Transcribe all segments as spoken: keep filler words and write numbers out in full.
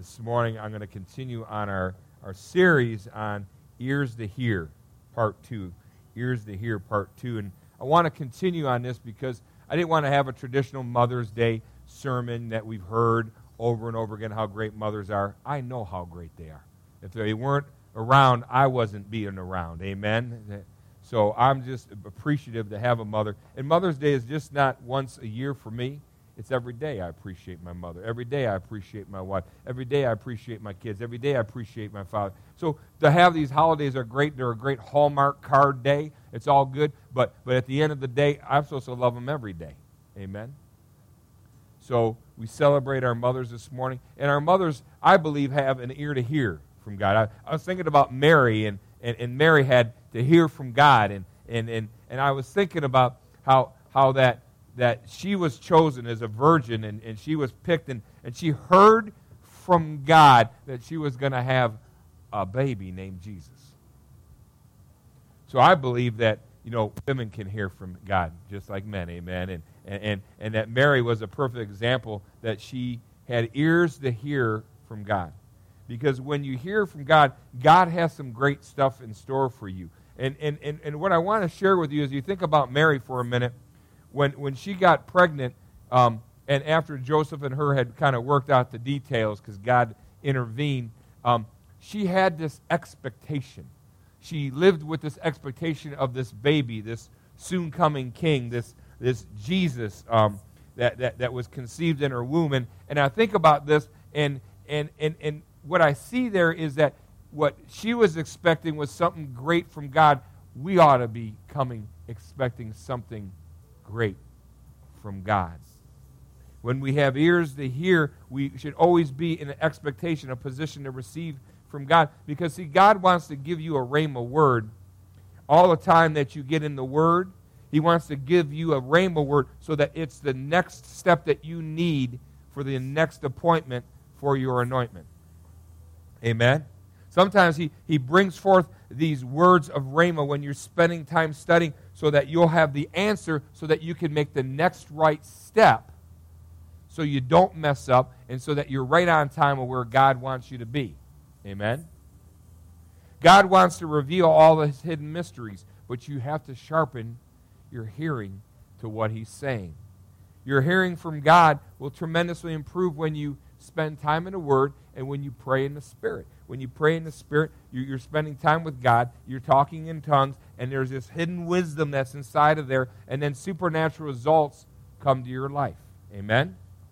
This morning I'm going to continue on our, our series on Ears to Hear, Part two. Ears to Hear, Part two. And I want to continue on this because I didn't want to have a traditional Mother's Day sermon that we've heard over and over again, how great mothers are. I know how great they are. If they weren't around, I wasn't being around. Amen? So I'm just appreciative to have a mother. And Mother's Day is just not once a year for me. It's every day I appreciate my mother. Every day I appreciate my wife. Every day I appreciate my kids. Every day I appreciate my father. So to have these holidays are great. They're a great Hallmark card day. It's all good. But, but at the end of the day, I'm supposed to love them every day. Amen? So we celebrate our mothers this morning. And our mothers, I believe, have an ear to hear from God. I, I was thinking about Mary, and, and, and Mary had to hear from God. And, and, and, and I was thinking about how, how that... that she was chosen as a virgin, and, and she was picked, and, and she heard from God that she was going to have a baby named Jesus. So I believe that, you know, women can hear from God just like men, amen, and, and, and that Mary was a perfect example that she had ears to hear from God. Because when you hear from God, God has some great stuff in store for you. And, and, and, and what I want to share with you is you think about Mary for a minute. When when she got pregnant, um, and after Joseph and her had kind of worked out the details because God intervened, um, she had this expectation. She lived with this expectation of this baby, this soon-coming king, this this Jesus um, that, that, that was conceived in her womb. And, and I think about this, and, and, and, and what I see there is that what she was expecting was something great from God. We ought to be coming expecting something great from God. When we have ears to hear, we should always be in an expectation, a position to receive from God. Because, see, God wants to give you a rhema word all the time that you get in the Word. He wants to give you a rhema word so that it's the next step that you need for the next appointment for your anointment. Amen? Sometimes he, he brings forth these words of rhema when you're spending time studying so that you'll have the answer so that you can make the next right step so you don't mess up and so that you're right on time of where God wants you to be. Amen? God wants to reveal all His hidden mysteries, but you have to sharpen your hearing to what He's saying. Your hearing from God will tremendously improve when you spend time in the Word and when you pray in the Spirit. When you pray in the Spirit, you're spending time with God, you're talking in tongues, and there's this hidden wisdom that's inside of there, and then supernatural results come to your life. Amen?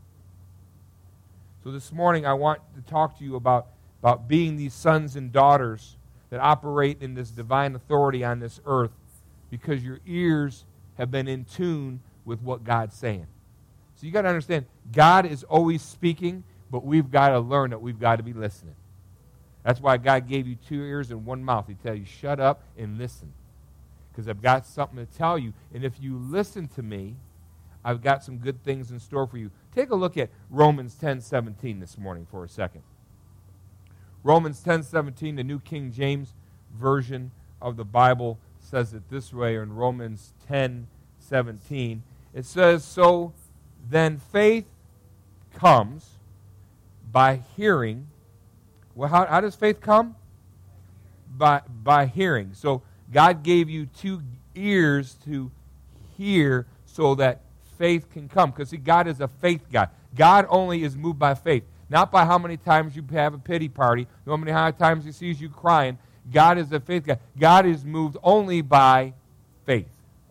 So this morning I want to talk to you about, about being these sons and daughters that operate in this divine authority on this earth because your ears have been in tune with what God's saying. So you got to understand, God is always speaking, but we've got to learn that we've got to be listening. That's why God gave you two ears and one mouth. He tells you, shut up and listen. Because I've got something to tell you. And if you listen to me, I've got some good things in store for you. Take a look at Romans ten seventeen this morning for a second. Romans ten seventeen, the New King James Version of the Bible, says it this way in Romans ten seventeen. It says, so then faith comes by hearing. Well, how, how does faith come? By, by hearing. So God gave you two ears to hear so that faith can come. Because, see, God is a faith God. God only is moved by faith. Not by how many times you have a pity party, how many times He sees you crying. God is a faith God. God is moved only by faith.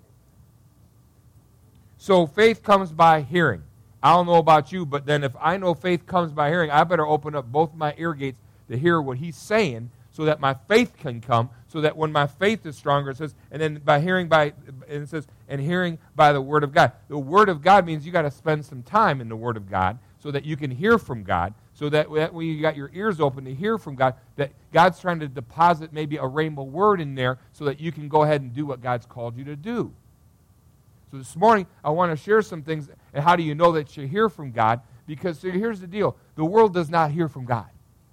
So faith comes by hearing. I don't know about you, but then if I know faith comes by hearing, I better open up both my ear gates to hear what He's saying so that my faith can come, so that when my faith is stronger, it says, and then by hearing by, and it says, and hearing by the Word of God. The Word of God means you got to spend some time in the Word of God so that you can hear from God, so that when you got your ears open to hear from God, that God's trying to deposit maybe a rainbow word in there so that you can go ahead and do what God's called you to do. So this morning, I want to share some things, and how do you know that you hear from God? Because so here's the deal. The world does not hear from God.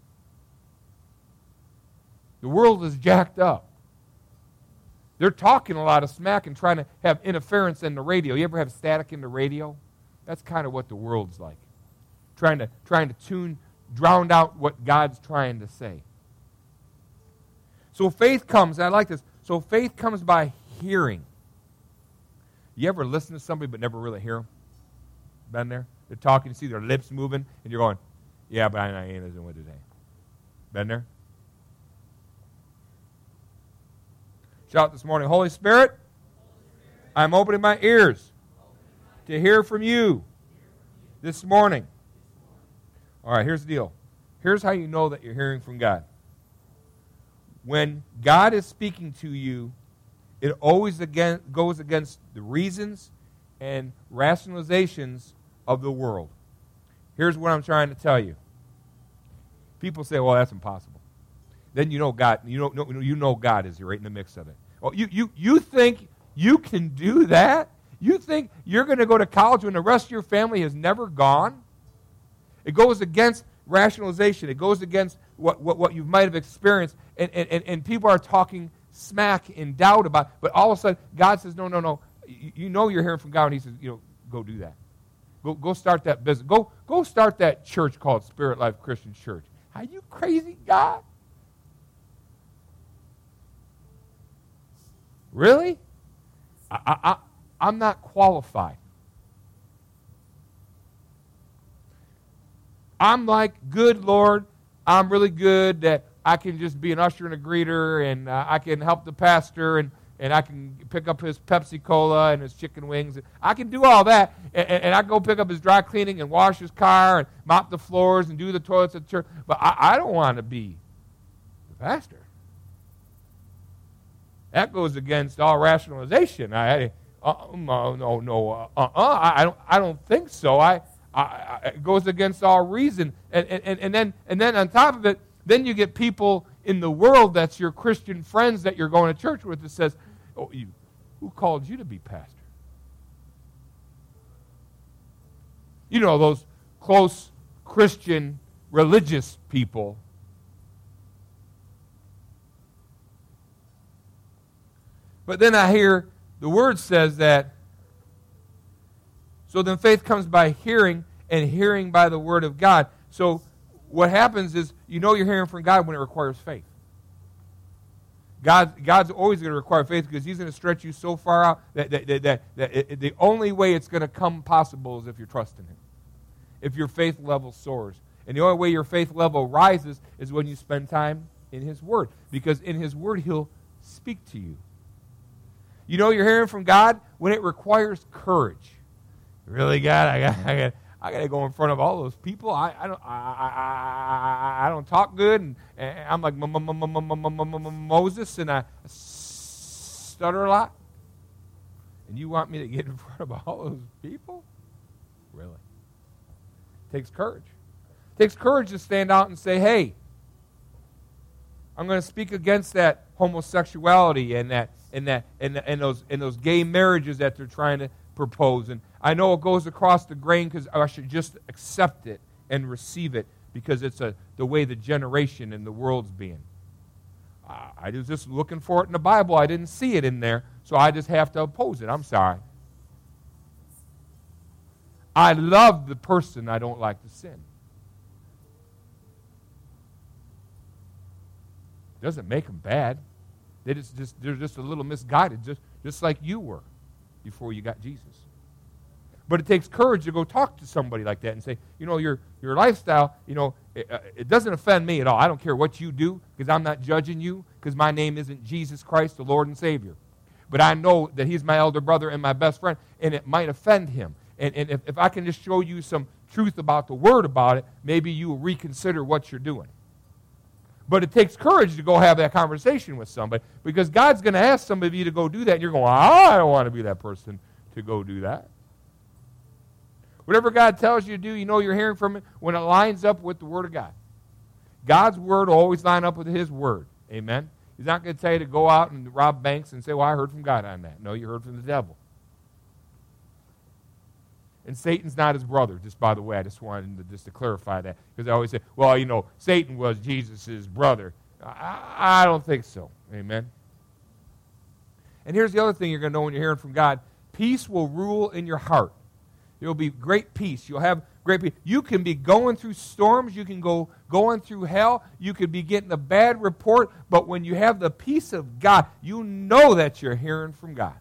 The world is jacked up. They're talking a lot of smack and trying to have interference in the radio. You ever have static in the radio? That's kind of what the world's like. Trying to trying to tune drowned out what God's trying to say. So faith comes, and I like this, so faith comes by hearing. You ever listen to somebody but never really hear them? Been there? They're talking, you see their lips moving, and you're going, yeah, but I ain't listening to what they're saying. Been there? Shout this morning, Holy Spirit, I'm opening my ears to hear from you this morning. All right, here's the deal. Here's how you know that you're hearing from God. When God is speaking to you, it always again goes against the reasons and rationalizations of the world. Here's what I'm trying to tell you. People say, well, that's impossible. Then you know God, you know, you know God is right in the mix of it. Well, you, you, you think you can do that? You think you're going to go to college when the rest of your family has never gone? It goes against rationalization. It goes against what, what, what you might have experienced. And, and, and people are talking smack and doubt about it. But all of a sudden, God says, no, no, no. You, you know you're hearing from God, and he says, you know, go do that. Go, go start that business. Go, go start that church called Spirit Life Christian Church. Are you crazy, God? Really? I, I, I'm not qualified. I'm like, good Lord, I'm really good that I can just be an usher and a greeter, and uh, I can help the pastor, and, and I can pick up his Pepsi Cola and his chicken wings. I can do all that, and, and I can go pick up his dry cleaning and wash his car and mop the floors and do the toilets at church. But I, I don't want to be the pastor. That goes against all rationalization. I, uh, no, no, no, uh, uh, I don't, I don't think so. I, I, I, it goes against all reason, and, and and then and then on top of it, then you get people in the world that's your Christian friends that you're going to church with that says, "Oh, you, who called you to be pastor?" You know, those close Christian religious people. But then I hear the word says that, so then faith comes by hearing, and hearing by the word of God. So what happens is, you know you're hearing from God when it requires faith. God, God's always going to require faith because he's going to stretch you so far out that, that, that, that, that it, the only way it's going to come possible is if you're trusting him. If your faith level soars. And the only way your faith level rises is when you spend time in his word. Because in his word, he'll speak to you. You know you're hearing from God when it requires courage. Really, God, I got, I got, I got to go in front of all those people. I, I don't, I, I, I, I don't talk good, and, and I'm like Moses, and I stutter a lot. And you want me to get in front of all those people? Really? It takes courage. It takes courage to stand out and say, "Hey, I'm going to speak against that homosexuality and that." And that and, and those and those gay marriages that they're trying to propose. And I know it goes across the grain because I should just accept it and receive it because it's a the way the generation and the world's being. Uh, I was just looking for it in the Bible. I didn't see it in there, so I just have to oppose it. I'm sorry. I love the person I don't like to sin. Doesn't make them bad. They just, just, they're just a little misguided, just, just like you were before you got Jesus. But it takes courage to go talk to somebody like that and say, you know, your, your lifestyle, you know, it, uh, it doesn't offend me at all. I don't care what you do because I'm not judging you because my name isn't Jesus Christ, the Lord and Savior. But I know that he's my elder brother and my best friend, and it might offend him. And, and if, if I can just show you some truth about the Word about it, maybe you will reconsider what you're doing. But it takes courage to go have that conversation with somebody because God's going to ask some of you to go do that. And you're going, oh, I don't want to be that person to go do that. Whatever God tells you to do, you know you're hearing from it when it lines up with the Word of God. God's Word will always line up with His Word. Amen? He's not going to tell you to go out and rob banks and say, well, I heard from God on that. No, you heard from the devil. And Satan's not his brother, just by the way. I just wanted to, just to clarify that. Because I always say, well, you know, Satan was Jesus' brother. I, I don't think so. Amen? And here's the other thing you're going to know when you're hearing from God. Peace will rule in your heart. There will be great peace. You'll have great peace. You can be going through storms. You can go going through hell. You could be getting a bad report. But when you have the peace of God, you know that you're hearing from God.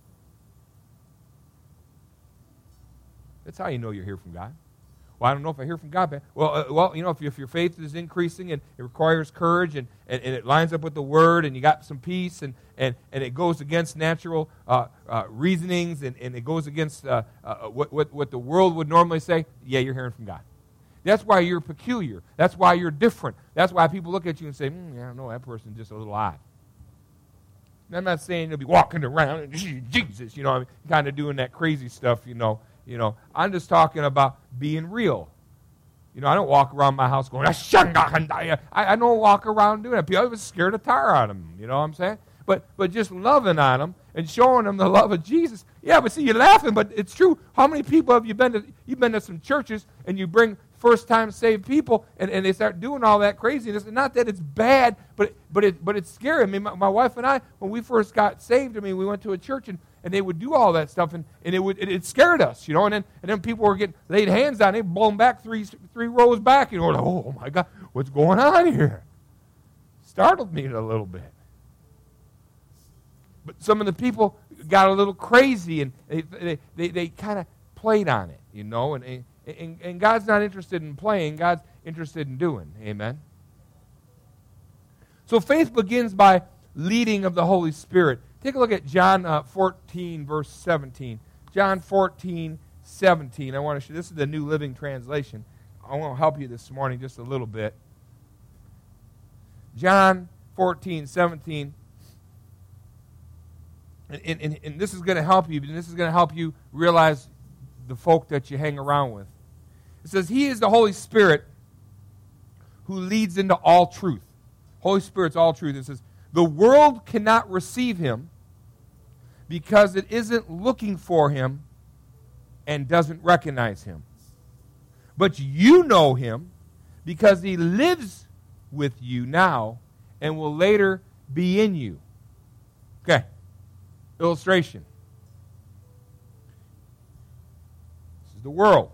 That's how you know you're hearing from God. Well, I don't know if I hear from God, man. Well, uh, well, you know, if, if your faith is increasing and it requires courage and, and, and it lines up with the Word and you got some peace and, and, and it goes against natural uh, uh, reasonings and, and it goes against uh, uh, what, what, what the world would normally say, yeah, you're hearing from God. That's why you're peculiar. That's why you're different. That's why people look at you and say, mm, yeah, I don't know, that person's just a little odd. And I'm not saying you'll be walking around and Jesus, you know, I mean, kind of doing that crazy stuff, you know. You know, I'm just talking about being real. You know, I don't walk around my house going, I, I don't walk around doing that. I was scared of tar on them, you know what I'm saying? But but just loving on them and showing them the love of Jesus. Yeah, but see, you're laughing, but it's true. How many people have you been to? You've been to some churches and you bring first-time saved people and, and they start doing all that craziness. And not that it's bad, but but it but it's scary. I mean, my, my wife and I, when we first got saved, I mean, we went to a church and And they would do all that stuff, and, and it would it, it scared us, you know. And then and then people were getting laid hands on, they blow them back three three rows back, you know. Like, oh my God, what's going on here? Startled me a little bit. But some of the people got a little crazy, and they they they, they kind of played on it, you know. And, and and God's not interested in playing; God's interested in doing. Amen. So faith begins by leading of the Holy Spirit. Take a look at John uh, fourteen, verse seventeen. John fourteen, seventeen. I want to show, this is the New Living Translation. I want to help you this morning just a little bit. John fourteen, seventeen. And, and, and this is going to help you, and this is going to help you realize the folk that you hang around with. It says, He is the Holy Spirit who leads into all truth. Holy Spirit's all truth. It says, the world cannot receive Him because it isn't looking for Him and doesn't recognize Him. But you know Him because He lives with you now and will later be in you. Okay. Illustration. This is the world.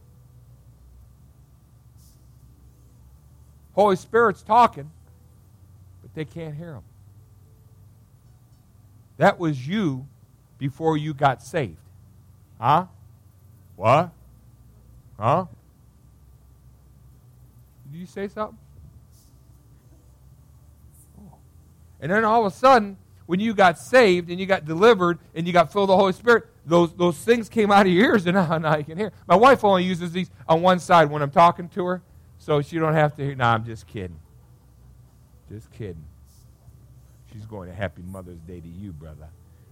Holy Spirit's talking, but they can't hear Him. That was you before you got saved. Huh? What? Huh? Did you say something? Oh. And then all of a sudden, when you got saved and you got delivered and you got filled with the Holy Spirit, those, those things came out of your ears and now, now you can hear. My wife only uses these on one side when I'm talking to her, so she don't have to hear. No, I'm just kidding. Just kidding. She's going to Happy Mother's Day to you, brother.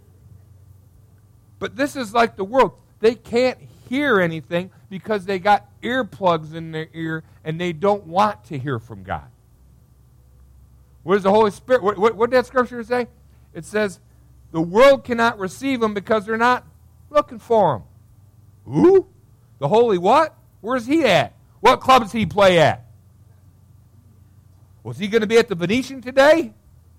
But this is like the world. They can't hear anything because they got earplugs in their ear and they don't want to hear from God. What does the Holy Spirit, what, what, what did that scripture say? It says, the world cannot receive Him because they're not looking for Him. Who? The Holy what? Where's He at? What club does He play at? Was He going to be at the Venetian today?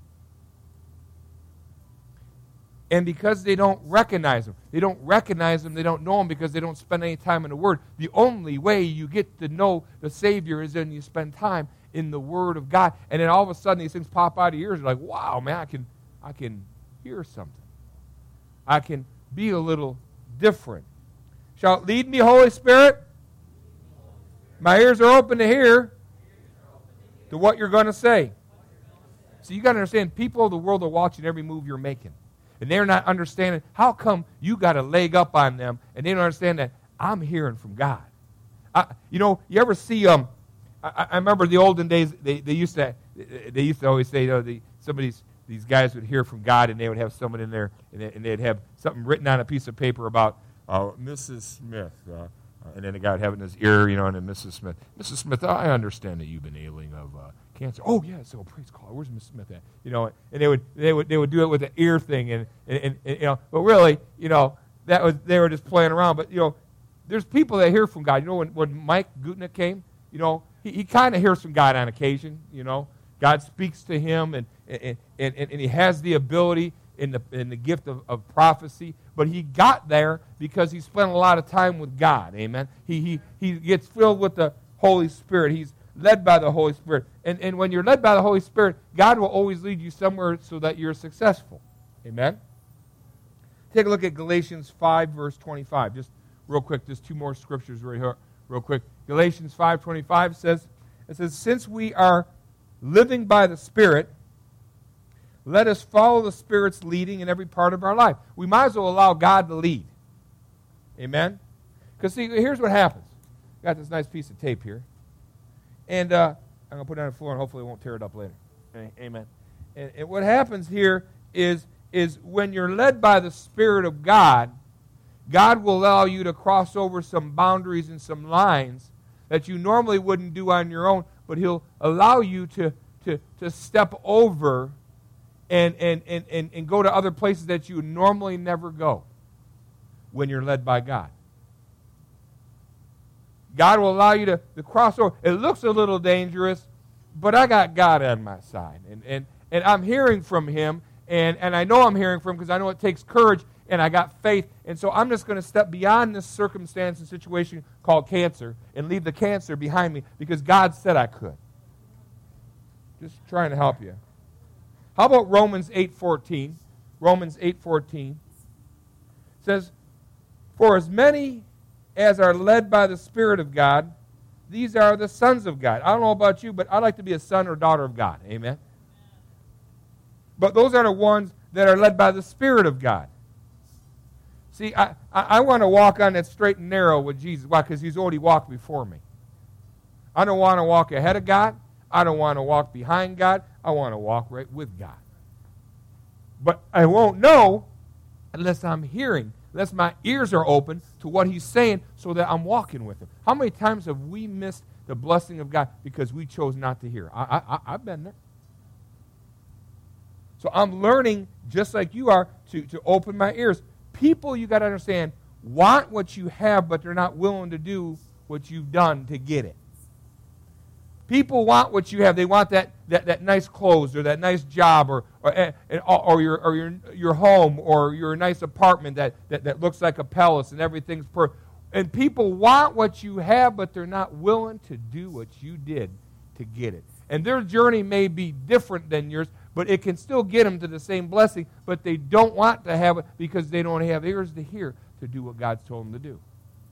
And because they don't recognize Him, they don't recognize Him, they don't know Him because they don't spend any time in the Word. The only way you get to know the Savior is when you spend time in the Word of God. And then all of a sudden these things pop out of your ears. You're like, wow, man, I can, I can hear something. I can be a little different. Shall it lead me, Holy Spirit? My ears are open to hear to what you're going to say. So you got to understand, people of the world are watching every move you're making. And they're not understanding, how come you got a leg up on them, and they don't understand that I'm hearing from God. I, you know, you ever see, um, I, I remember the olden days, they, they used to they used to always say, you know, the, some of these, these guys would hear from God, and they would have someone in there, and, they, and they'd have something written on a piece of paper about uh, Missus Smith. Uh, and then the guy would have it in his ear, you know, and then Missus Smith. Missus Smith, I understand that you've been ailing of uh, cancer. Oh, yeah, so praise God. Where's Missus Smith at? You know, and they would they would they would do it with the ear thing, and, and, and, and you know, but really, you know, that was they were just playing around. But you know, there's people that hear from God. You know, when, when Mike Gutnick came, you know, he, he kind of hears from God on occasion. You know, God speaks to him, and and, and and and he has the ability. in the in the gift of, of prophecy, but he got there because he spent a lot of time with God. Amen. He he he gets filled with the Holy Spirit. He's led by the Holy Spirit. And and when you're led by the Holy Spirit, God will always lead you somewhere so that you're successful. Amen. Take a look at Galatians five, verse twenty-five. Just real quick, just two more scriptures right here, real quick. Galatians five twenty-five says, it says, since we are living by the Spirit, let us follow the Spirit's leading in every part of our life. We might as well allow God to lead. Amen? Because, see, here's what happens. Got this nice piece of tape here. And uh, I'm going to put it on the floor, and hopefully it won't tear it up later. Amen. And, and what happens here is, is when you're led by the Spirit of God, God will allow you to cross over some boundaries and some lines that you normally wouldn't do on your own, but He'll allow you to, to, to step over And, and, and, and, and go to other places that you would normally never go when you're led by God. God will allow you to, to cross over. It looks a little dangerous, but I got God on my side. And, and, and I'm hearing from Him, and, and I know I'm hearing from Him because I know it takes courage, and I got faith. And so I'm just going to step beyond this circumstance and situation called cancer and leave the cancer behind me because God said I could. Just trying to help you. How about Romans eight fourteen? Romans eight fourteen says, for as many as are led by the Spirit of God, these are the sons of God. I don't know about you, but I'd like to be a son or daughter of God. Amen? But those are the ones that are led by the Spirit of God. See, I, I, I want to walk on that straight and narrow with Jesus. Why? Because He's already walked before me. I don't want to walk ahead of God. I don't want to walk behind God. I want to walk right with God. But I won't know unless I'm hearing, unless my ears are open to what He's saying so that I'm walking with Him. How many times have we missed the blessing of God because we chose not to hear? I, I, I've been there. So I'm learning, just like you are, to, to open my ears. People, you got to understand, want what you have, but they're not willing to do what you've done to get it. People want what you have. They want that, that, that nice clothes or that nice job or or, or, your, or your, your home or your nice apartment that, that, that looks like a palace and everything's per. And people want what you have, but they're not willing to do what you did to get it. And their journey may be different than yours, but it can still get them to the same blessing, but they don't want to have it because they don't have ears to hear to do what God's told them to do.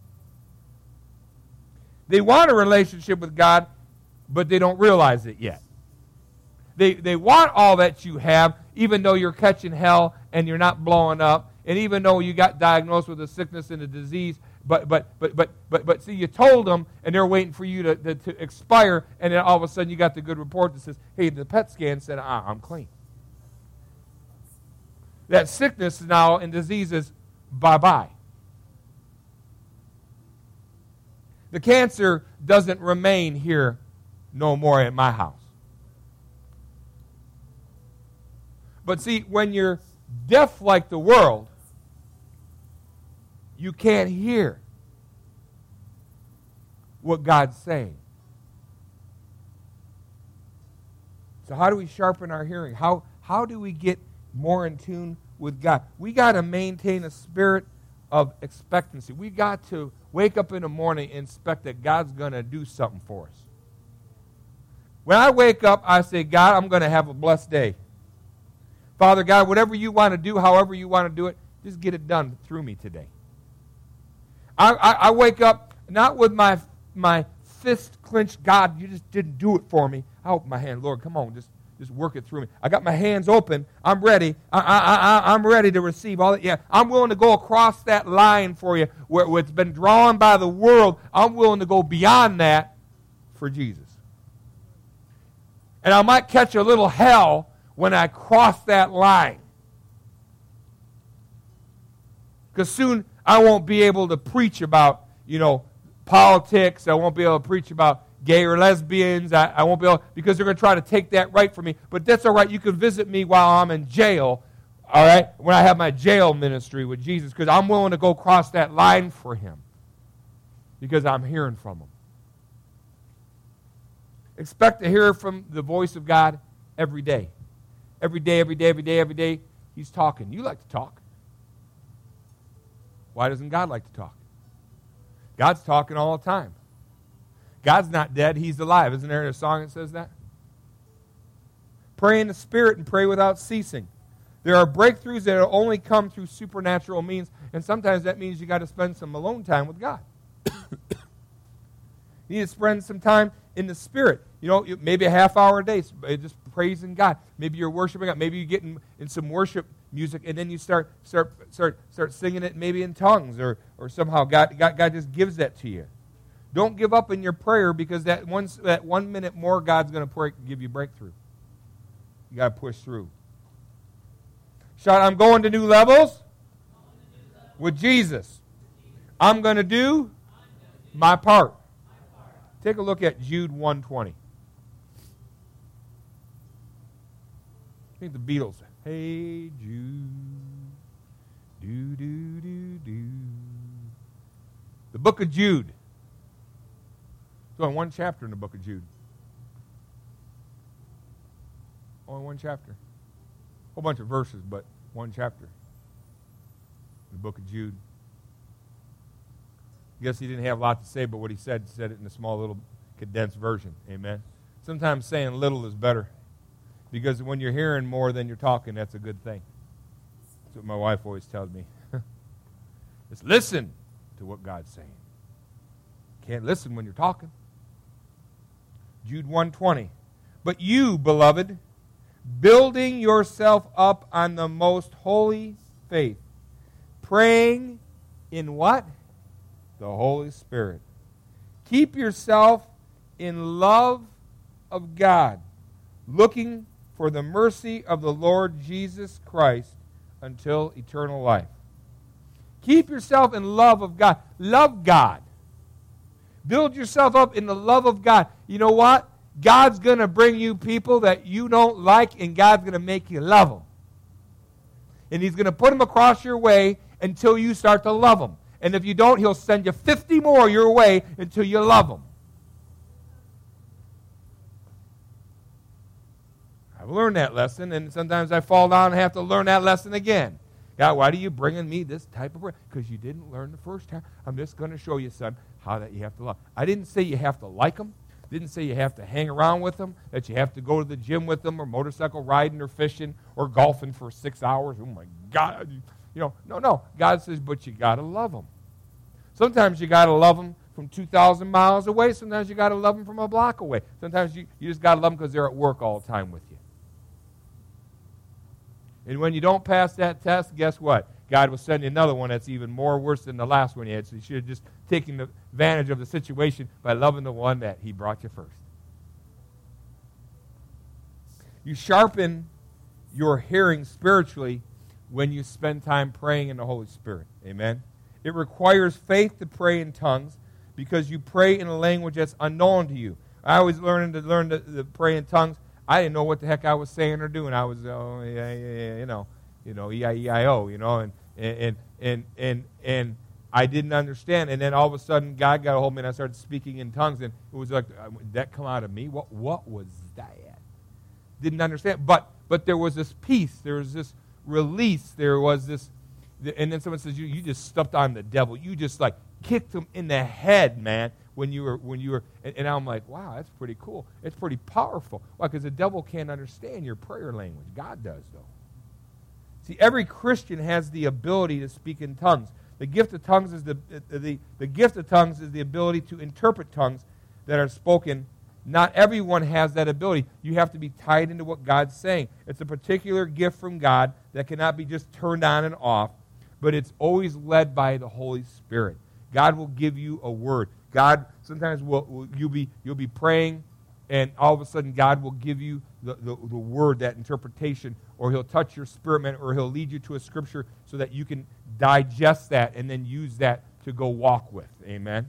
They want a relationship with God, but they don't realize it yet. They they want all that you have, even though you're catching hell and you're not blowing up, and even though you got diagnosed with a sickness and a disease, but but but but but but see, you told them, and they're waiting for you to, to, to expire, and then all of a sudden you got the good report that says, hey, the P E T scan said, ah, I'm clean. That sickness now and disease is bye-bye. The cancer doesn't remain here no more at my house. But see, when you're deaf like the world, you can't hear what God's saying. So how do we sharpen our hearing? How, how do we get more in tune with God? We got to maintain a spirit of expectancy. We got to wake up in the morning and expect that God's going to do something for us. When I wake up, I say, God, I'm going to have a blessed day. Father God, whatever you want to do, however you want to do it, just get it done through me today. I, I, I wake up not with my my fist clenched, God, you just didn't do it for me. I open my hand, Lord, come on, just, just work it through me. I got my hands open. I'm ready. I, I, I, I'm ready to receive all that. Yeah, I'm willing to go across that line for you where, where it's been drawn by the world. I'm willing to go beyond that for Jesus. And I might catch a little hell when I cross that line. Because soon I won't be able to preach about, you know, politics. I won't be able to preach about gay or lesbians. I, I won't be able, because they're going to try to take that right from me. But that's all right. You can visit me while I'm in jail, all right, when I have my jail ministry with Jesus, because I'm willing to go across that line for Him because I'm hearing from Him. Expect to hear from the voice of God every day. Every day, every day, every day, every day. He's talking. You like to talk. Why doesn't God like to talk? God's talking all the time. God's not dead. He's alive. Isn't there a song that says that? Pray in the Spirit and pray without ceasing. There are breakthroughs that will only come through supernatural means, and sometimes that means you got to spend some alone time with God. You need to spend some time in the Spirit. You know, maybe a half hour a day, just praising God. Maybe you're worshiping God. Maybe you get in, in some worship music, and then you start start start start singing it maybe in tongues, or or somehow God God, God just gives that to you. Don't give up in your prayer, because that one that one minute more God's going to give you breakthrough. You got to push through. Shout, I'm going to new levels with Jesus. I'm going to do my part. Take a look at Jude one twenty. I think the Beatles. Hey Jude, do do do do. The book of Jude. There's only one chapter in the book of Jude. Only one chapter. A whole bunch of verses, but one chapter. The book of Jude. I guess he didn't have a lot to say, but what he said, he said it in a small little condensed version. Amen. Sometimes saying little is better, because when you're hearing more than you're talking, that's a good thing. That's what my wife always tells me. Just listen to what God's saying. Can't listen when you're talking. Jude one twenty. But you, beloved, building yourself up on the most holy faith, praying in what? The Holy Spirit. Keep yourself in love of God, looking for the mercy of the Lord Jesus Christ until eternal life. Keep yourself in love of God. Love God. Build yourself up in the love of God. You know what? God's going to bring you people that you don't like, and God's going to make you love them. And He's going to put them across your way until you start to love them. And if you don't, He'll send you fifty more your way until you love them. I've learned that lesson, and sometimes I fall down and have to learn that lesson again. God, why are you bringing me this type of prayer? Because you didn't learn the first time. I'm just going to show you, son, how that you have to love. I didn't say you have to like them. Didn't say you have to hang around with them, that you have to go to the gym with them, or motorcycle riding, or fishing, or golfing for six hours. Oh, my God. You know, no, no. God says, but you got to love them. Sometimes you got to love them from two thousand miles away. Sometimes you got to love them from a block away. Sometimes you, you just got to love them because they're at work all the time with you. And when you don't pass that test, guess what? God will send you another one that's even more worse than the last one you had. So you should have just taken advantage of the situation by loving the one that He brought you first. You sharpen your hearing spiritually when you spend time praying in the Holy Spirit. Amen? It requires faith to pray in tongues, because you pray in a language that's unknown to you. I was learning to learn to, to pray in tongues. I didn't know what the heck I was saying or doing. I was, oh, yeah, yeah, yeah, you know, you know, E I E I O, you know, and and and and and I didn't understand. And then all of a sudden, God got a hold of me, and I started speaking in tongues, and it was like, did that come out of me? What what was that? Didn't understand. But but there was this peace. There was this release. There was this, and then someone says, you you just stepped on the devil. You just like kicked him in the head, man. When you were, when you were, and, and I'm like, wow, that's pretty cool. It's pretty powerful. Why? Because the devil can't understand your prayer language. God does, though. See, every Christian has the ability to speak in tongues. The gift of tongues is the the, the, the gift of tongues is the ability to interpret tongues that are spoken. Not everyone has that ability. You have to be tied into what God's saying. It's a particular gift from God that cannot be just turned on and off, but it's always led by the Holy Spirit. God will give you a word. God, sometimes will, will, you'll be you'll be praying, and all of a sudden God will give you the, the, the word, that interpretation, or He'll touch your spirit, man, or He'll lead you to a scripture so that you can digest that and then use that to go walk with. Amen?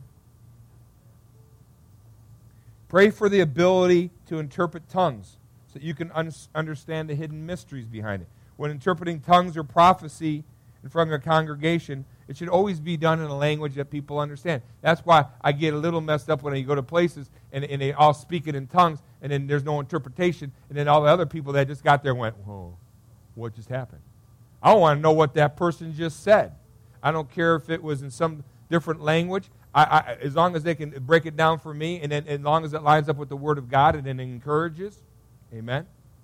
Pray for the ability to interpret tongues so that you can un- understand the hidden mysteries behind it. When interpreting tongues or prophecy in front of a congregation, it should always be done in a language that people understand. That's why I get a little messed up when I go to places and, and they all speak it in tongues, and then there's no interpretation, and then all the other people that just got there went, whoa, what just happened? I want to know what that person just said. I don't care if it was in some different language. I, I, as long as they can break it down for me, and then, as long as it lines up with the Word of God and it encourages. Amen.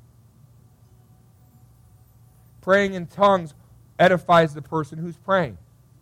Praying in tongues edifies the person who's praying.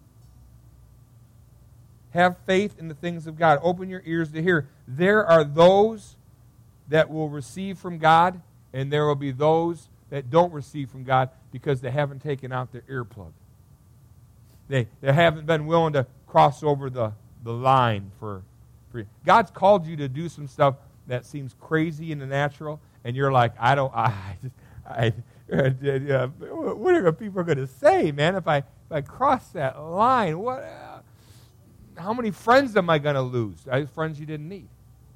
Have faith in the things of God. Open your ears to hear. There are those that will receive from God, and there will be those that don't receive from God because they haven't taken out their earplug. They, they haven't been willing to cross over the, the line for, for God's called you to do some stuff that seems crazy in the natural, and you're like, I don't, I, I, uh, what are people going to say, man, if I, if I cross that line? What? Uh, how many friends am I going to lose? I have friends you didn't need.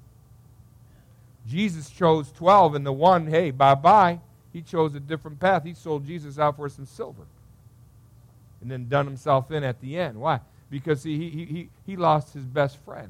Jesus chose twelve, and the one, hey, bye-bye. He chose a different path. He sold Jesus out for some silver and then done himself in at the end. Why? Because he, he, he, he lost his best friend.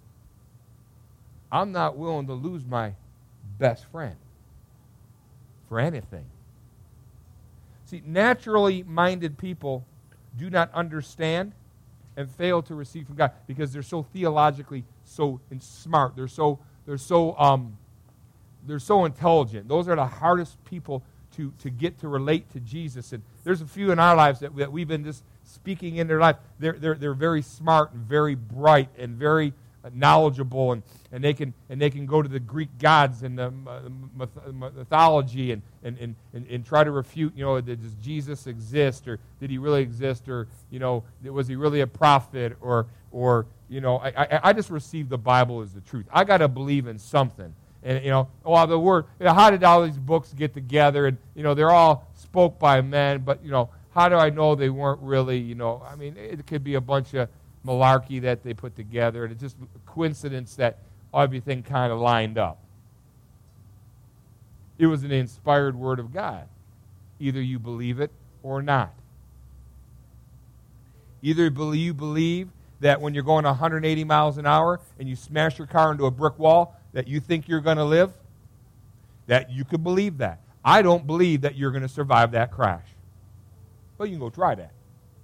I'm not willing to lose my best friend for anything. See, naturally minded people do not understand and fail to receive from God because they're so theologically so smart. They're so they're so um, they're so intelligent. Those are the hardest people to, to get to relate to Jesus. And there's a few in our lives that, that we've been just speaking in their life. They're they're they're very smart and very bright and very knowledgeable, and, and they can and they can go to the Greek gods and the mythology and and, and, and and try to refute, you know, does Jesus exist, or did he really exist, or, you know, was he really a prophet, or or you know, I I, I just received the Bible as the truth. I got to believe in something. And, you know, well, the word, you know, how did all these books get together? And, you know, they're all spoke by men, but, you know, how do I know they weren't really, you know, I mean, it could be a bunch of malarkey that they put together, and it's just a coincidence that everything kind of lined up. It was an inspired word of God. Either you believe it or not. Either you believe that when you're going one hundred eighty miles an hour and you smash your car into a brick wall, that you think you're going to live, that you could believe that. I don't believe that you're going to survive that crash. Well, you can go try that.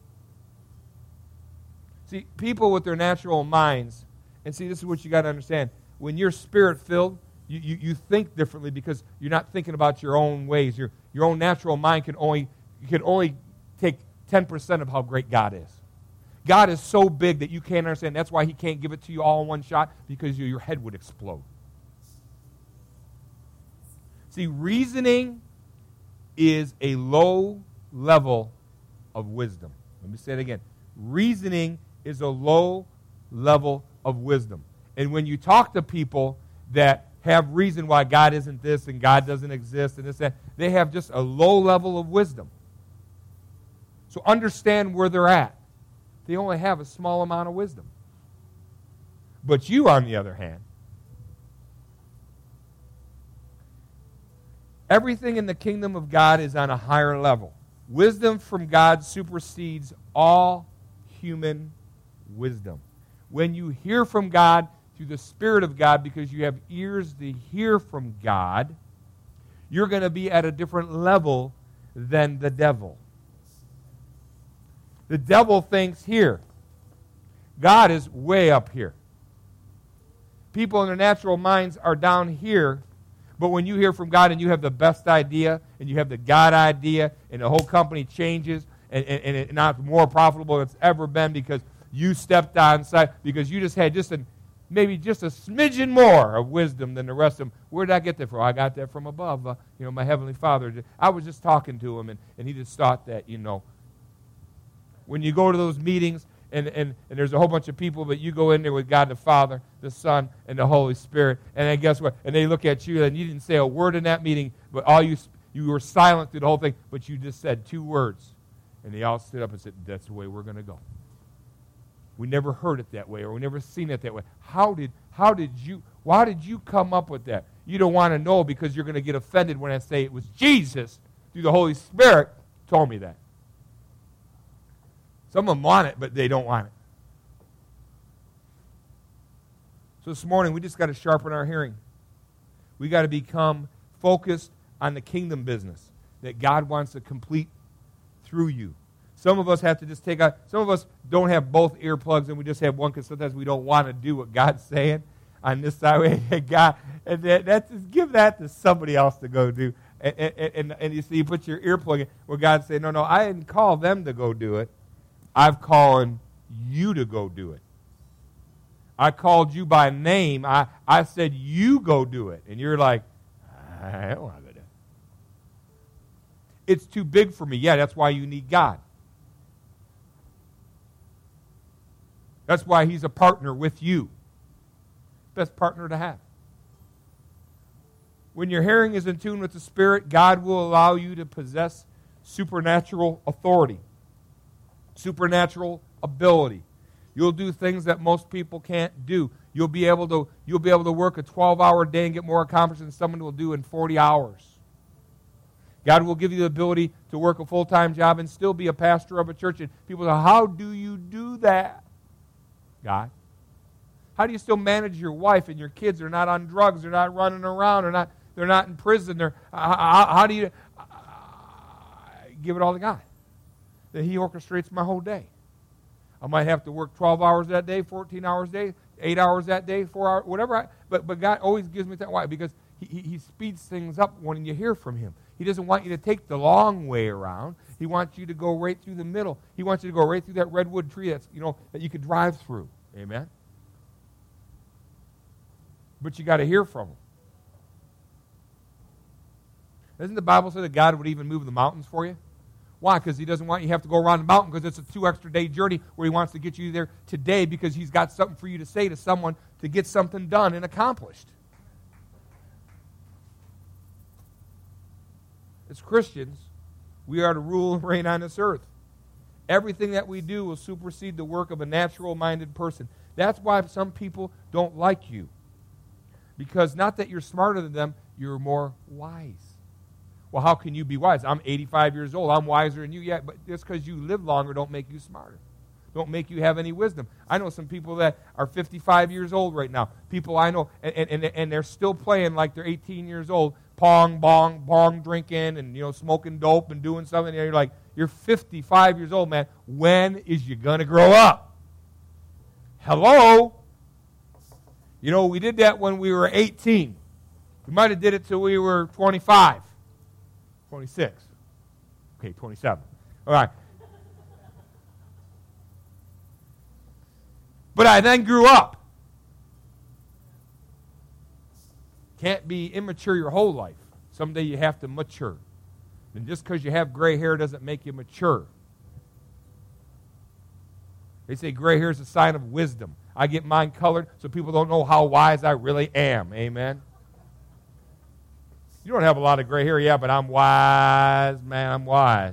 See, people with their natural minds, and see, this is what you got to understand. When you're spirit-filled, you, you, you think differently because you're not thinking about your own ways. Your, your own natural mind can only, you can only take ten percent of how great God is. God is so big that you can't understand. That's why he can't give it to you all in one shot, because your head would explode. See, reasoning is a low level of wisdom. Let me say it again. Reasoning is a low level of wisdom. And when you talk to people that have reason why God isn't this and God doesn't exist and this and that, they have just a low level of wisdom. So understand where they're at. They only have a small amount of wisdom. But you, on the other hand, everything in the kingdom of God is on a higher level. Wisdom from God supersedes all human wisdom. When you hear from God through the Spirit of God, because you have ears to hear from God, you're going to be at a different level than the devil. The devil thinks here. God is way up here. People in their natural minds are down here. But when you hear from God and you have the best idea, and you have the God idea, and the whole company changes, and, and, and it's not more profitable than it's ever been because you stepped on side, because you just had just a, maybe just a smidgen more of wisdom than the rest of them. Where did I get that from? I got that from above. Uh, you know, my Heavenly Father. I was just talking to him, and, and he just thought that, you know. When you go to those meetings, and, and, and there's a whole bunch of people, but you go in there with God the Father, the Son, and the Holy Spirit, and then guess what? And they look at you, and you didn't say a word in that meeting, but all you you were silent through the whole thing, but you just said two words. And they all stood up and said, that's the way we're going to go. We never heard it that way, or we never seen it that way. How did how did you why did you come up with that? You don't want to know, because you're going to get offended when I say it was Jesus through the Holy Spirit told me that. Some of them want it, but they don't want it. So this morning, we just got to sharpen our hearing. We got to become focused on the kingdom business that God wants to complete through you. Some of us have to just take out, some of us don't have both earplugs and we just have one because sometimes we don't want to do what God's saying on this side. Hey, God, and that, that's just give that to somebody else to go do. And, and, and, and you see, you put your earplug in where God's saying, no, no, I didn't call them to go do it. I've called you to go do it. I called you by name. I, I said, you go do it. And you're like, I don't want to do it. It's too big for me. Yeah, that's why you need God. That's why he's a partner with you. Best partner to have. When your hearing is in tune with the Spirit, God will allow you to possess supernatural authority, supernatural ability. You'll do things that most people can't do. You'll be able to, you'll be able to work a twelve-hour day and get more accomplished than someone will do in forty hours. God will give you the ability to work a full-time job and still be a pastor of a church. And people say, how do you do that, God? How do you still manage your wife and your kids? They're not on drugs. They're not running around. They're not, they're not in prison. They're, uh, how, how do you uh, give it all to God? That he orchestrates my whole day. I might have to work twelve hours that day, fourteen hours a day, eight hours that day, four hours, whatever. I, but, but God always gives me that. Why? Because he, he, he speeds things up when you hear from him. He doesn't want you to take the long way around. He wants you to go right through the middle. He wants you to go right through that redwood tree that's, you know, that you could drive through. Amen? But you got to hear from him. Doesn't the Bible say that God would even move the mountains for you? Why? Because he doesn't want you to have to go around the mountain because it's a two extra day journey where he wants to get you there today because he's got something for you to say to someone to get something done and accomplished. As Christians, we are to rule and reign on this earth. Everything that we do will supersede the work of a natural-minded person. That's why some people don't like you. Because not that you're smarter than them, you're more wise. Well, how can you be wise? I'm eighty-five years old. I'm wiser than you. Yeah, but just because you live longer don't make you smarter. Don't make you have any wisdom. I know some people that are fifty-five years old right now. People I know, and, and, and they're still playing like they're eighteen years old, pong, bong, bong drinking, and you know, smoking dope and doing something. And you're like, you're fifty-five years old, man. When is you going to grow up? Hello? You know, we did that when we were eighteen. We might have did it till we were twenty-five. twenty-six. Okay, twenty-seven. All right. But I then grew up. Can't be immature your whole life. Someday you have to mature. And just because you have gray hair doesn't make you mature. They say gray hair is a sign of wisdom. I get mine colored so people don't know how wise I really am. Amen. You don't have a lot of gray hair, yeah, but I'm wise, man, I'm wise.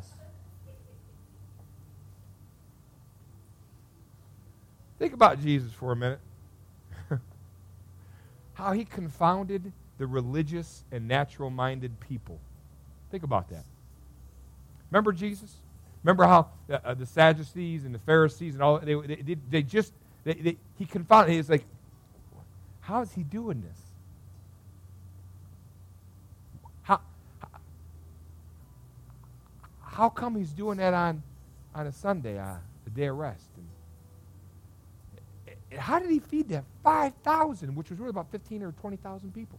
Think about Jesus for a minute. How he confounded the religious and natural-minded people. Think about that. Remember Jesus? Remember how uh, the Sadducees and the Pharisees and all, they, they, they, they just, they, they, he confounded, he was like, how is he doing this? How, how come he's doing that on, on a Sunday, uh, a day of rest? And, and how did he feed that five thousand, which was really about fifteen or twenty thousand people?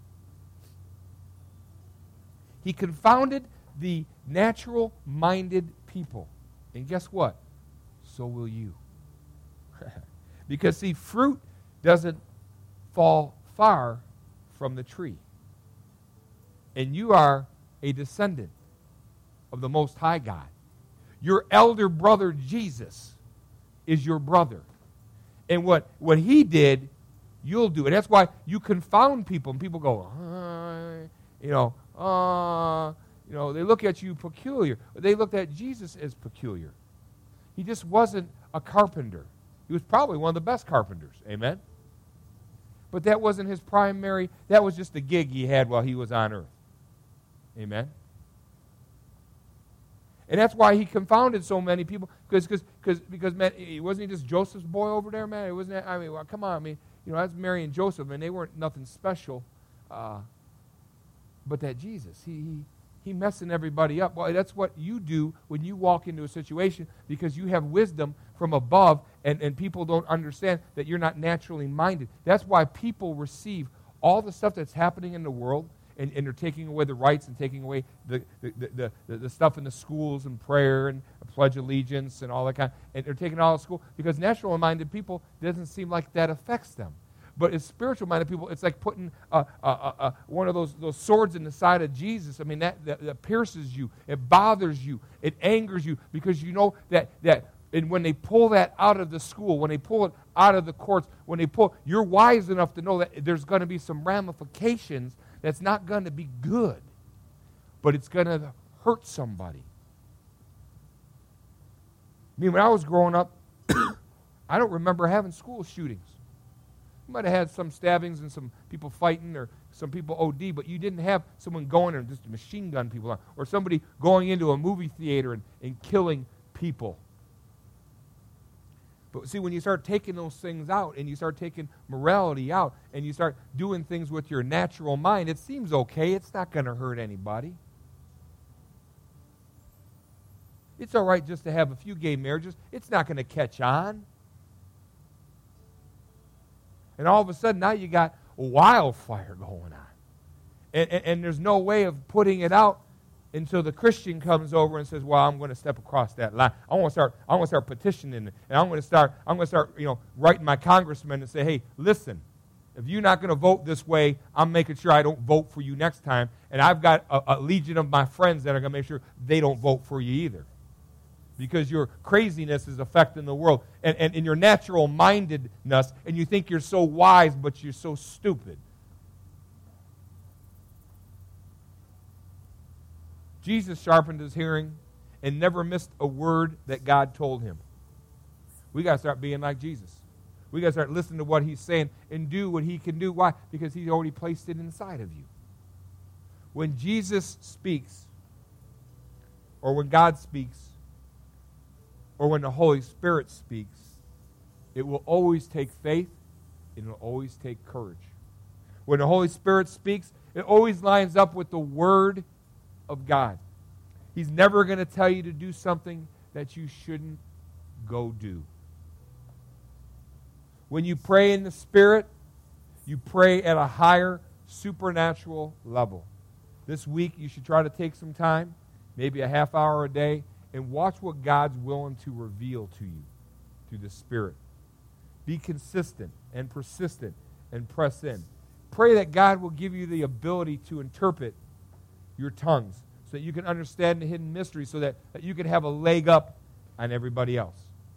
He confounded the natural-minded people. And guess what? So will you. Because, see, fruit doesn't fall far from the tree. And you are a descendant of the Most High God. Your elder brother, Jesus, is your brother. And what, what he did, you'll do. And that's why you confound people. And people go, uh, you know, uh, you know, they look at you peculiar. They looked at Jesus as peculiar. He just wasn't a carpenter. He was probably one of the best carpenters. Amen? But that wasn't his primary, that was just the gig he had while he was on earth. Amen? And that's why he confounded so many people. Because, because, because, because man, wasn't he just Joseph's boy over there, man? It wasn't. I mean, well, come on, I mean, you know, that's Mary and Joseph, and they weren't nothing special. Uh, but that Jesus, he, he He messing everybody up. Well, that's what you do when you walk into a situation because you have wisdom from above and, and people don't understand that you're not naturally minded. That's why people receive all the stuff that's happening in the world and, and they're taking away the rights and taking away the, the, the, the, the stuff in the schools and prayer and pledge allegiance and all that kind. And they're taking it all to school because natural-minded people, it doesn't seem like that affects them. But as spiritual-minded people, it's like putting uh, uh, uh, uh, one of those, those swords in the side of Jesus. I mean, that, that, that pierces you. It bothers you. It angers you because you know that, that and when they pull that out of the school, when they pull it out of the courts, when they pull, you're wise enough to know that there's going to be some ramifications that's not going to be good, but it's going to hurt somebody. I mean, when I was growing up, I don't remember having school shootings. You might have had some stabbings and some people fighting or some people O D, but you didn't have someone going and just machine gun people or somebody going into a movie theater and, and killing people. But see, when you start taking those things out and you start taking morality out and you start doing things with your natural mind, it seems okay. It's not going to hurt anybody. It's all right just to have a few gay marriages. It's not going to catch on. And all of a sudden, now you got a wildfire going on. And, and, and there's no way of putting it out until the Christian comes over and says, well, I'm going to step across that line. I want to start, I want to start petitioning, and I'm going to start, I'm going to start, you know, writing my congressman and say, hey, listen, if you're not going to vote this way, I'm making sure I don't vote for you next time. And I've got a, a legion of my friends that are going to make sure they don't vote for you either. Because your craziness is affecting the world. And, and, and your natural mindedness, and you think you're so wise, but you're so stupid. Jesus sharpened his hearing and never missed a word that God told him. We got to start being like Jesus. We got to start listening to what he's saying and do what he can do. Why? Because he's already placed it inside of you. When Jesus speaks, or when God speaks, or when the Holy Spirit speaks, it will always take faith and it will always take courage. When the Holy Spirit speaks, it always lines up with the Word of God. He's never going to tell you to do something that you shouldn't go do. When you pray in the Spirit, you pray at a higher supernatural level. This week, you should try to take some time, maybe a half hour a day, and watch what God's willing to reveal to you through the Spirit. Be consistent and persistent and press in. Pray that God will give you the ability to interpret your tongues so that you can understand the hidden mysteries, so that, that you can have a leg up on everybody else.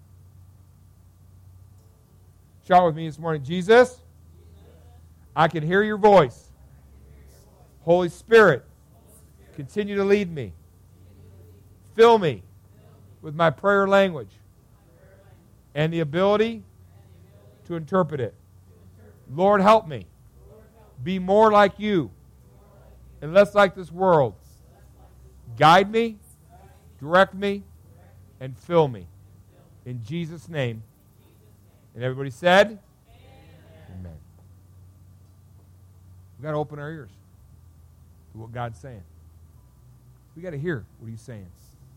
Shout with me this morning. Jesus, I can hear your voice. Holy Spirit, continue to lead me. Fill me with my prayer language and the ability to interpret it. Lord, help me be more like you and less like this world. Guide me, direct me, and fill me. In Jesus' name. And everybody said? Amen. Amen. We've got to open our ears to what God's saying. We got to hear what he's saying.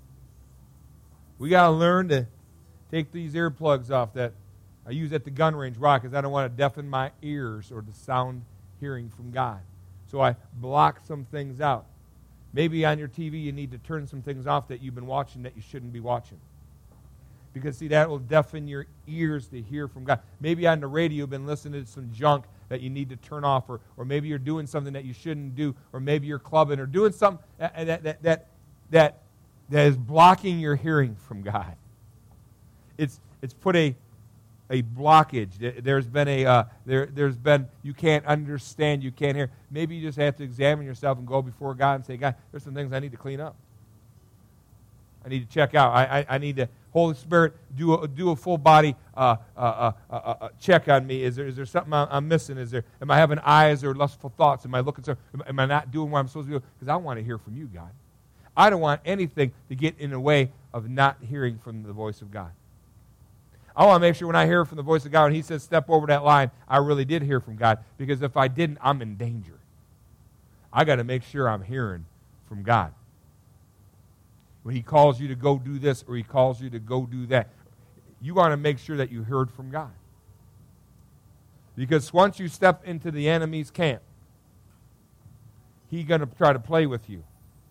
We got to learn to take these earplugs off that I use at the gun range. Why? Because I don't want to deafen my ears or the sound hearing from God. So I block some things out. Maybe on your T V you need to turn some things off that you've been watching that you shouldn't be watching. Because, see, that will deafen your ears to hear from God. Maybe on the radio you've been listening to some junk that you need to turn off, or, or maybe you're doing something that you shouldn't do, or maybe you're clubbing or doing something that that that that, that, that is blocking your hearing from God. It's it's put a a blockage. There's been a uh, there there's been you can't understand, you can't hear. Maybe you just have to examine yourself and go before God and say, God, there's some things I need to clean up. I need to check out. I I, I need to, Holy Spirit, do a, do a full body uh, uh, uh, uh, uh, check on me. Is there is there something I'm missing? Is there am I having eyes or lustful thoughts? Am I looking? So, am I not doing what I'm supposed to do? Because I want to hear from you, God. I don't want anything to get in the way of not hearing from the voice of God. I want to make sure when I hear from the voice of God, when he says step over that line, I really did hear from God. Because if I didn't, I'm in danger. I got to make sure I'm hearing from God. When he calls you to go do this or he calls you to go do that, you want to make sure that you heard from God. Because once you step into the enemy's camp, he's going to try to play with you.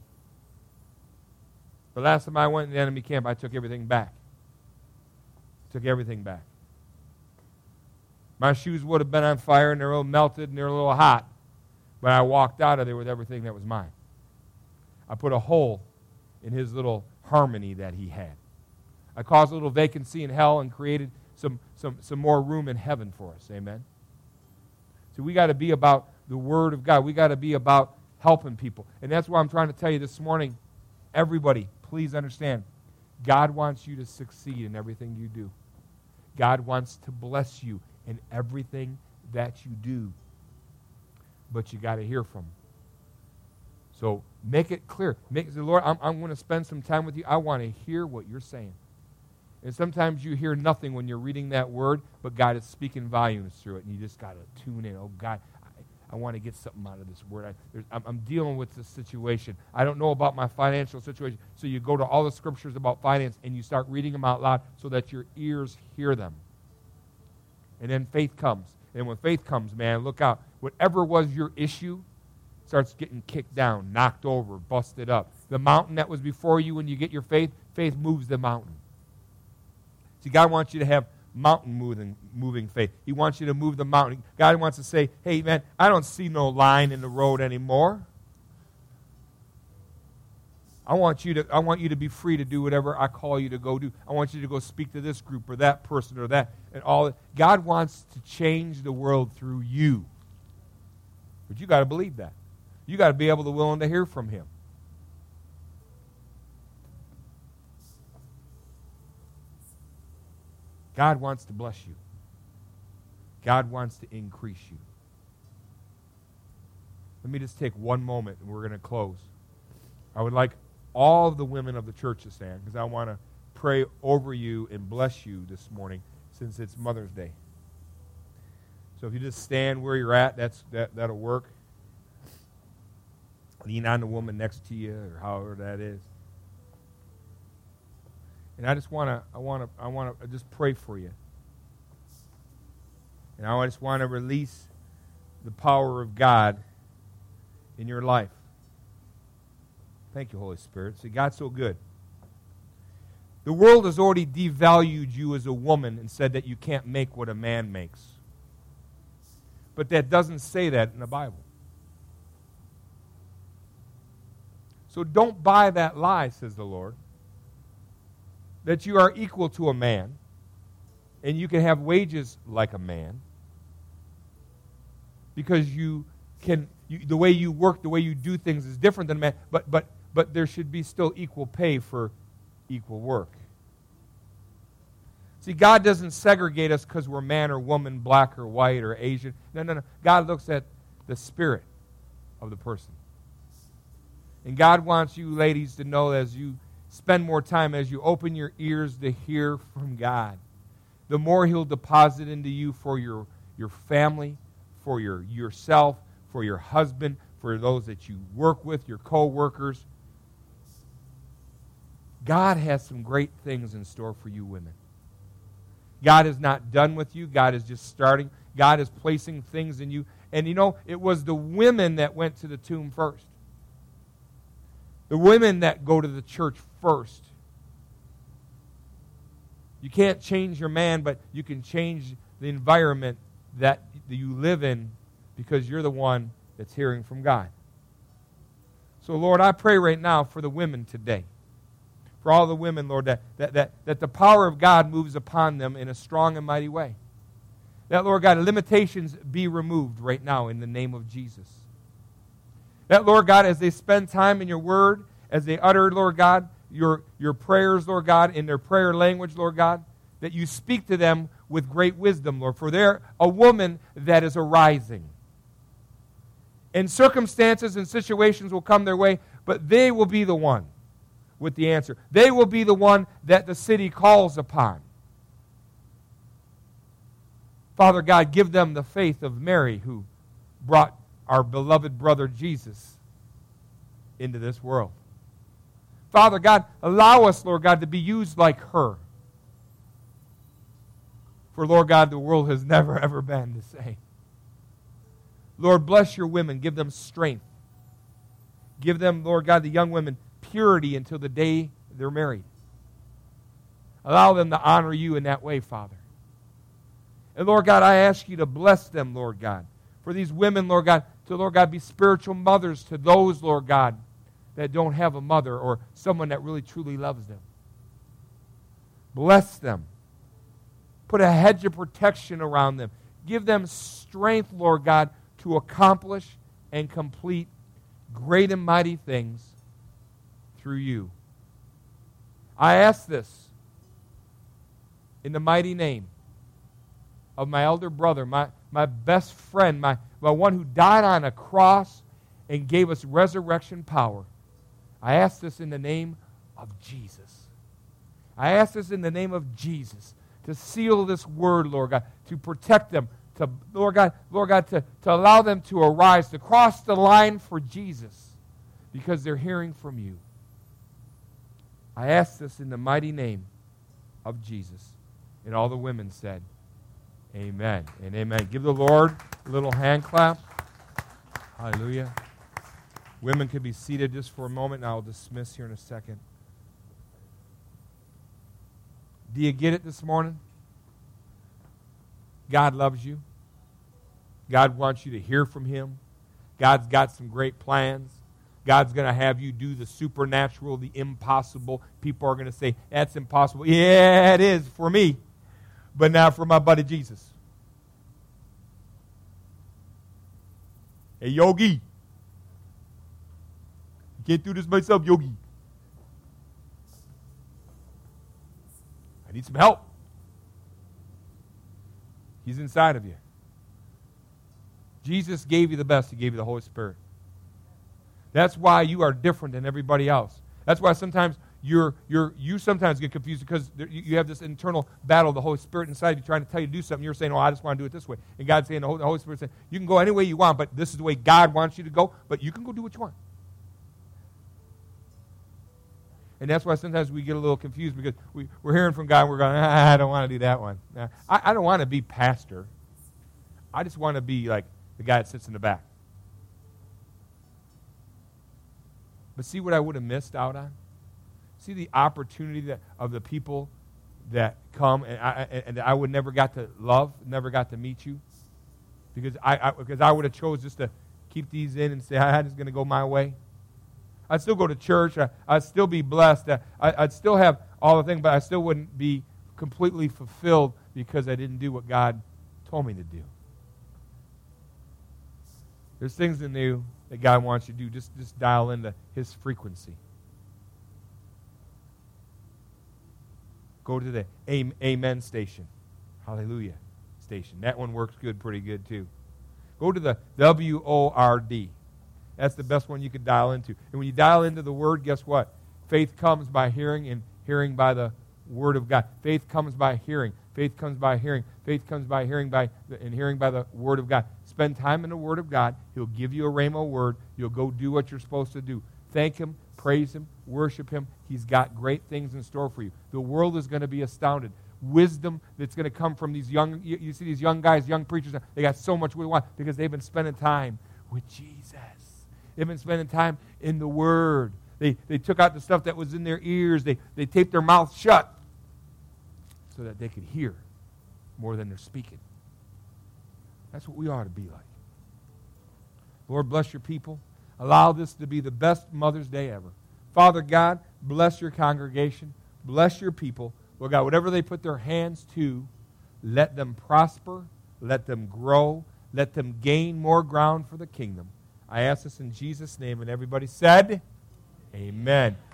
The last time I went in the enemy camp, I took everything back. Took everything back. My shoes would have been on fire and they're a little melted and they're a little hot. But I walked out of there with everything that was mine. I put a hole in his little harmony that he had. I caused a little vacancy in hell and created some, some, some more room in heaven for us. Amen? So we got to be about the Word of God. We got to be about helping people. And that's why I'm trying to tell you this morning, everybody, please understand, God wants you to succeed in everything you do. God wants to bless you in everything that you do. But you got to hear from him. So make it clear. Make the Lord, I'm, I'm going to spend some time with you. I want to hear what you're saying. And sometimes you hear nothing when you're reading that word, but God is speaking volumes through it, and you just got to tune in. Oh, God, I, I want to get something out of this word. I, I'm, I'm dealing with this situation. I don't know about my financial situation. So you go to all the scriptures about finance, and you start reading them out loud so that your ears hear them. And then faith comes. And when faith comes, man, look out. Whatever was your issue starts getting kicked down, knocked over, busted up. The mountain that was before you when you get your faith, faith moves the mountain. See, God wants you to have mountain moving, moving faith. He wants you to move the mountain. God wants to say, hey, man, I don't see no line in the road anymore. I want you to, I want you to be free to do whatever I call you to go do. I want you to go speak to this group or that person or that. And all. God wants to change the world through you. But you got to believe that. You got to be able to willing to hear from him. God wants to bless you. God wants to increase you. Let me just take one moment and we're going to close. I would like all of the women of the church to stand because I want to pray over you and bless you this morning since it's Mother's Day. So if you just stand where you're at, that's that, that'll work. Lean on the woman next to you or however that is. And I just want to, I want to, I want to just pray for you. And I just want to release the power of God in your life. Thank you, Holy Spirit. See, God's so good. The world has already devalued you as a woman and said that you can't make what a man makes. But that doesn't say that in the Bible. So don't buy that lie, says the Lord, that you are equal to a man and you can have wages like a man because you can, you, the way you work, the way you do things is different than a man, but, but, but there should be still equal pay for equal work. See, God doesn't segregate us because we're man or woman, black or white or Asian. No, no, no. God looks at the spirit of the person. And God wants you ladies to know as you spend more time, as you open your ears to hear from God, the more he'll deposit into you for your, your family, for your yourself, for your husband, for those that you work with, your co-workers. God has some great things in store for you women. God is not done with you. God is just starting. God is placing things in you. And you know, it was the women that went to the tomb first. The women that go to the church first. You can't change your man, but you can change the environment that you live in because you're the one that's hearing from God. So, Lord, I pray right now for the women today. For all the women, Lord, that, that, that, that the power of God moves upon them in a strong and mighty way. That, Lord God, limitations be removed right now in the name of Jesus. That, Lord God, as they spend time in your word, as they utter, Lord God, your, your prayers, Lord God, in their prayer language, Lord God, that you speak to them with great wisdom, Lord, for they're a woman that is arising. And circumstances and situations will come their way, but they will be the one with the answer. They will be the one that the city calls upon. Father God, give them the faith of Mary who brought our beloved brother Jesus into this world. Father God, allow us, Lord God, to be used like her. For, Lord God, the world has never, ever been the same. Lord, bless your women. Give them strength. Give them, Lord God, the young women, purity until the day they're married. Allow them to honor you in that way, Father. And, Lord God, I ask you to bless them, Lord God. For these women, Lord God, to, Lord God, be spiritual mothers to those, Lord God, that don't have a mother or someone that really, truly loves them. Bless them. Put a hedge of protection around them. Give them strength, Lord God, to accomplish and complete great and mighty things through you. I ask this in the mighty name of my elder brother, my, my best friend, my, my one who died on a cross and gave us resurrection power. I ask this in the name of Jesus. I ask this in the name of Jesus to seal this word, Lord God, to protect them, to, Lord God, Lord God, to, to allow them to arise, to cross the line for Jesus because they're hearing from you. I ask this in the mighty name of Jesus. And all the women said, amen and amen. Give the Lord a little hand clap. Hallelujah. Women can be seated just for a moment, and I'll dismiss here in a second. Do you get it this morning? God loves you. God wants you to hear from Him. God's got some great plans. God's going to have you do the supernatural, the impossible. People are going to say, that's impossible. Yeah, it is for me, but not for my buddy Jesus. Hey, Yogi. I can't do this myself, Yogi. I need some help. He's inside of you. Jesus gave you the best. He gave you the Holy Spirit. That's why you are different than everybody else. That's why sometimes you're, you're, you sometimes get confused because there, you, you have this internal battle of the Holy Spirit inside of you trying to tell you to do something. You're saying, oh, I just want to do it this way. And God's saying, the Holy, the Holy Spirit saying, you can go any way you want, but this is the way God wants you to go, but you can go do what you want. And that's why sometimes we get a little confused because we, we're hearing from God and we're going, ah, I don't want to do that one. Nah, I, I don't want to be pastor. I just want to be like the guy that sits in the back. But see what I would have missed out on? See the opportunity that, of the people that come and I, and I would never got to love, never got to meet you? Because I, I, because I would have chose just to keep these in and say, I'm just going to go my way. I'd still go to church. I, I'd still be blessed. I, I'd still have all the things, but I still wouldn't be completely fulfilled because I didn't do what God told me to do. There's things in you that God wants you to do. Just, just dial into His frequency. Go to the Amen station. Hallelujah station. That one works good, pretty good too. Go to the W O R D. That's the best one you could dial into. And when you dial into the Word, guess what? Faith comes by hearing, and hearing by the Word of God. Faith comes by hearing. Faith comes by hearing. Faith comes by hearing by and hearing by the Word of God. Spend time in the Word of God. He'll give you a rhema word. You'll go do what you're supposed to do. Thank Him, praise Him, worship Him. He's got great things in store for you. The world is going to be astounded. Wisdom that's going to come from these young, you, you see these young guys, young preachers, they got so much wisdom because they've been spending time with Jesus. They've been spending time in the Word. They, they took out the stuff that was in their ears. They, they taped their mouth shut so that they could hear more than they're speaking. That's what we ought to be like. Lord, bless your people. Allow this to be the best Mother's Day ever. Father God, bless your congregation. Bless your people. Lord God, whatever they put their hands to, let them prosper. Let them grow. Let them gain more ground for the kingdom. I ask this in Jesus' name, and everybody said, amen.